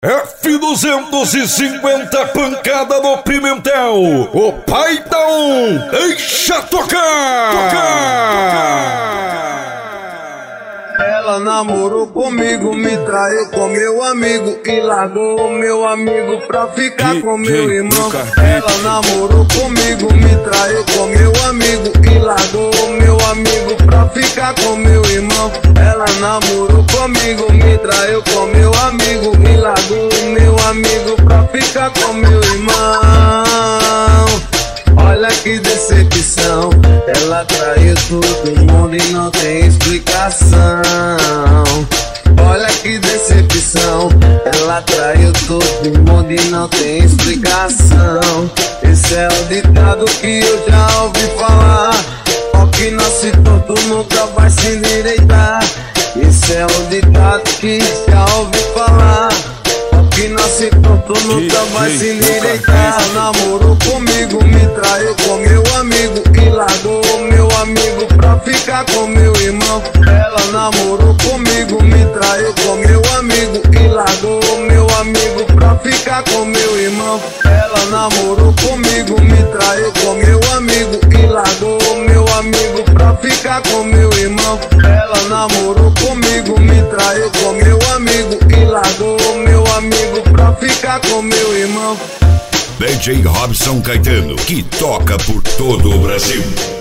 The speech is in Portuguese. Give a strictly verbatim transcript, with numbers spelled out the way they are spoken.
F duzentos e cinquenta pancada no Pimentel. O Paitão deixa tocar. tocar. Ela namorou comigo, me traiu com meu amigo e largou meu amigo pra ficar com meu irmão. Ela namorou comigo, me traiu com meu amigo e largou meu amigo pra ficar com meu irmão. Ela namorou comigo, me traiu com meu amigo e largou meu amigo pra ficar com meu irmão. Olha que decepção, ela traiu todo mundo e não tem explicação. Olha que decepção, ela traiu todo mundo e não tem explicação. Esse é o ditado que eu já ouvi falar: ó que nasce torto nunca vai se endireitar. Esse é o ditado que já ouvi falar: ó que nasce torto nunca vai se endireitar. Namorou comigo, me traiu com meu amigo e largou meu amigo pra ficar com meu irmão. Ela namorou comigo, me traiu com meu amigo e largou meu amigo pra ficar com meu irmão. Ela namorou comigo, me traiu com meu amigo e largou meu amigo pra ficar com meu irmão. Ela namorou comigo, me traiu com meu amigo e largou meu amigo pra ficar com meu irmão. D J Robson Caetano, que toca por todo o Brasil.